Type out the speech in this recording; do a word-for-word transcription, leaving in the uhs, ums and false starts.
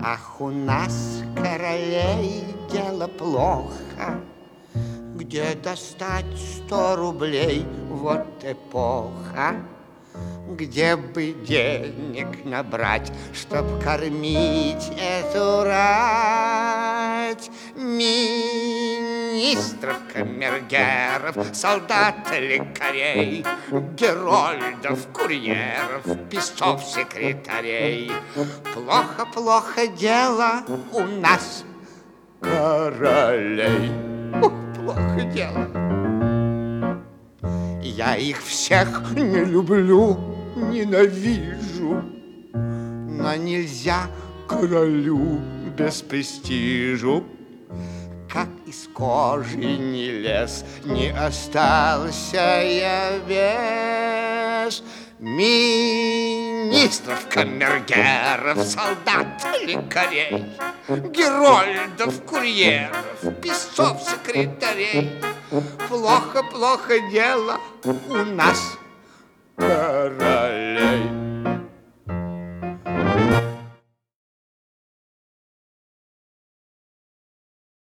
Ах, у нас, королей, дело плохо. Где достать сто рублей? Вот эпоха. Где бы денег набрать, чтоб кормить эту рать? Министров, камергеров, солдат, лекарей, герольдов, курьеров, писцов, секретарей. Плохо-плохо дело у нас, королей. Ух, плохо дело. Я их всех не люблю, ненавижу, но нельзя королю без престижу. Как из кожи не лез, не остался я без министров, камергеров, солдат, лекарей, герольдов, курьеров, писцов, секретарей. Плохо-плохо дело у нас, король.